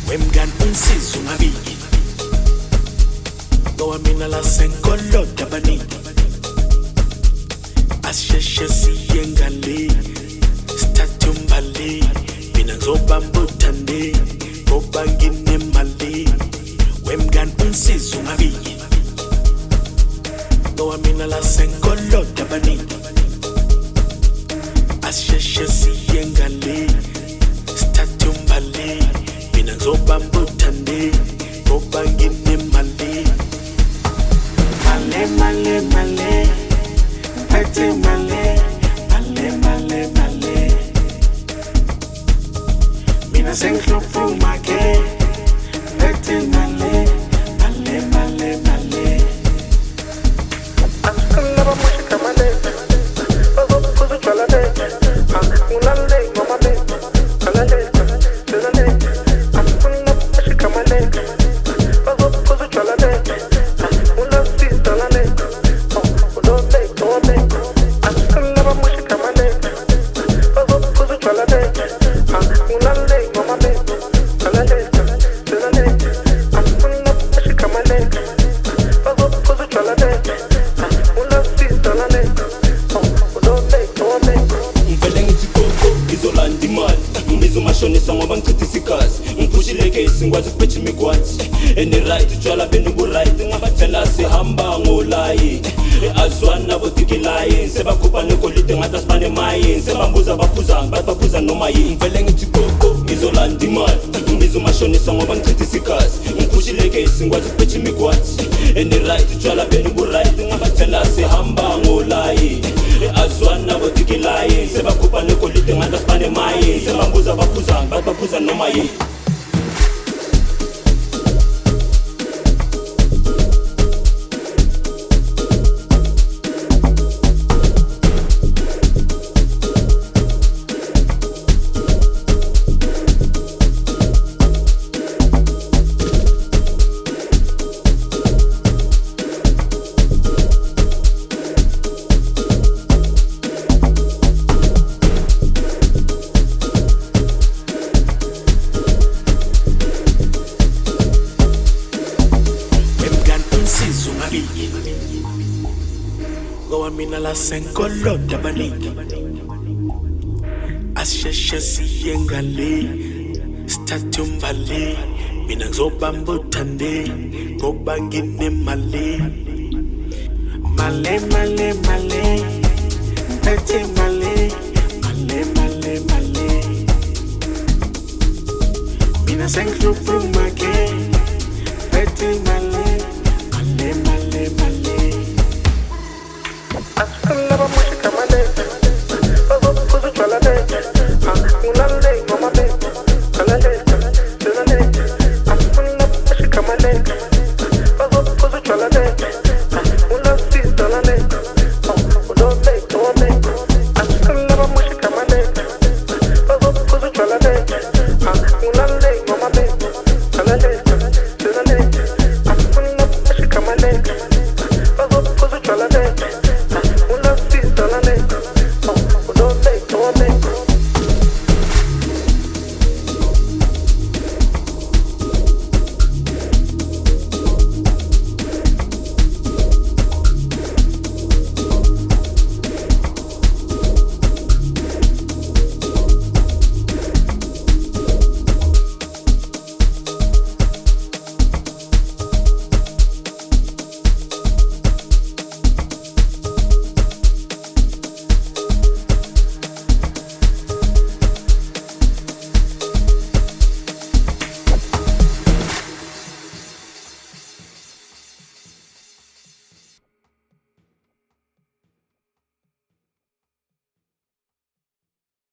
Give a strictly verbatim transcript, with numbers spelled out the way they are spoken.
wemngani unsiza ungabiki ngoba mina la senkoloda abaningi asisheshe siye ngale sithathe umbali mina ngizobamba uthande ngoba nginemali wemngani unsiza ungabiki ngoba mina la senkoloda abaningi asisheshe siye ngale sithathe umbali mina ngizobamba uthande ngoba nginemali male male male phethe male male male male mina sengihlupha umake phethe male male male male Asukala mushika male bazo kuzu chala de unale mama de alale alale asukala mushika male bazo kuzu chala de unasi alale udole udole asukala mushika male bazo kuzu chala de unale mama de alale alale asukala mushika male bazo kuzu chala de ngivele ngithi koko ngizolanda imali ngizomashonisa ngoba ngichithisa igazi ngiphushileke isingwazi ukubetha imigwathi ene-right utshwala benubu-right ngabathela sihamba ngolayi azwani nabo dikilayi sebakhupha negolide ngathi asibanemayini sebambuza abaphuzanga bathi baphuza noma yini ngivele ngithi koko ngizolanda imali ngizomashonisa ngoba ngichithisa igazi ngiphushileke isingwazi ukubetha imigwathi ene-right utshwala benubu-right ngabathela sihamba ngolayi azwani nabo dikilayi sebakhupha negolide ngathi asibanemayini sebambuza abaphuzanga bathi baphuza noma yini ngoba mina la senkoloda abaningi asisheshe siye ngale sithathe umbali mina ngizobamba uthande ngoba nginemali male male male phethe male male male male mina sengihlupha umake phethe male male male male Asukala mushika male bazo kuzu chala de